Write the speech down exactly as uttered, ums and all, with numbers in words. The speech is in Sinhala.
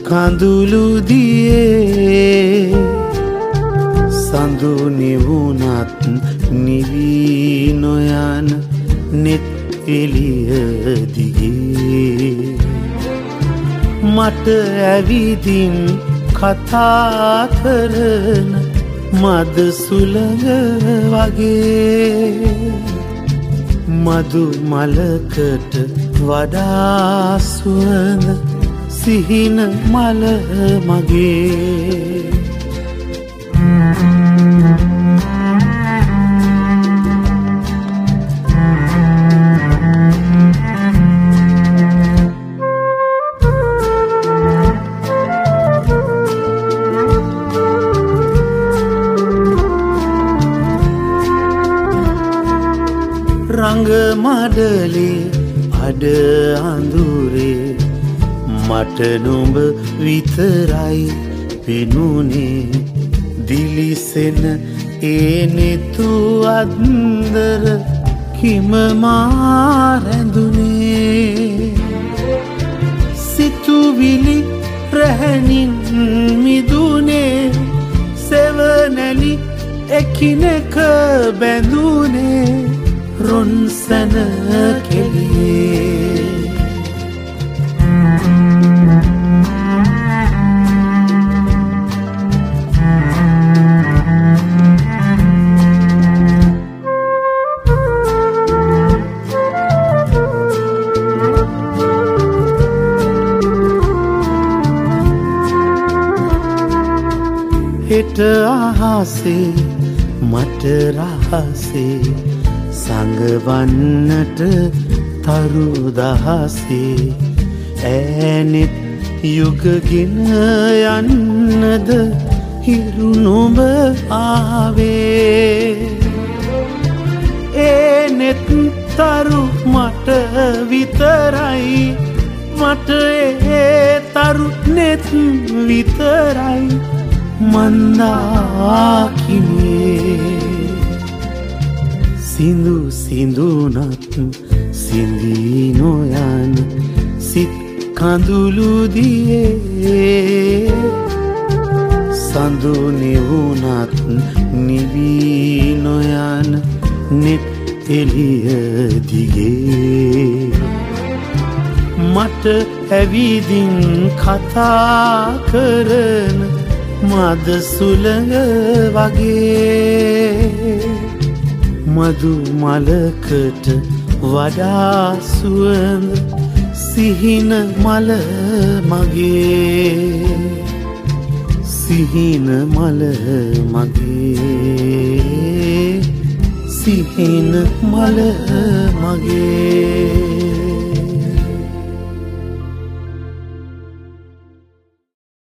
කඳුළු දියේ සඳු නිවුනත් නිවී නොයන නෙත් එළිය දිගේ මට ඇවිදින් කතා කරන මද සුළඟ වගේ මදු මලකට වඩා සුවඳ සිහින මල මගේ රංග මඩලේ අඩ අඳුරේ මට නුඹ විතරයි පෙනුනේ දිලිසෙන ඒ නෙතු අන්දර කිම මා රැඳුනේ සිතුවිලි රැහැනින් මිදුනේ සෙවනැලි එකිනෙක බැඳුනේ රොන්සැන කෙලියේ හෙට අහසේ මට රහසේ සඟවන්නට තරු දහසේ ඈනෙත් යුගගෙන යන්නද හිරු නොඹ ආවේ ඒ නෙත් තරු මට විතරයි මට ඒ තරු නෙත් විතරයි මන්දාකිනේ සිඳු සිඳුනත් සිඳී නොයන සිත් කඳුළු දියේ සඳු නිවුනත් නිවී නොයන නෙත් එළිය දිගේ මට ඇවිදින් කතා කරන මද සුළඟ වගේ මදු මලකට වඩා සුවඳ සිහින මල මගේ සිහින මල මගේ සිහින මල මගේ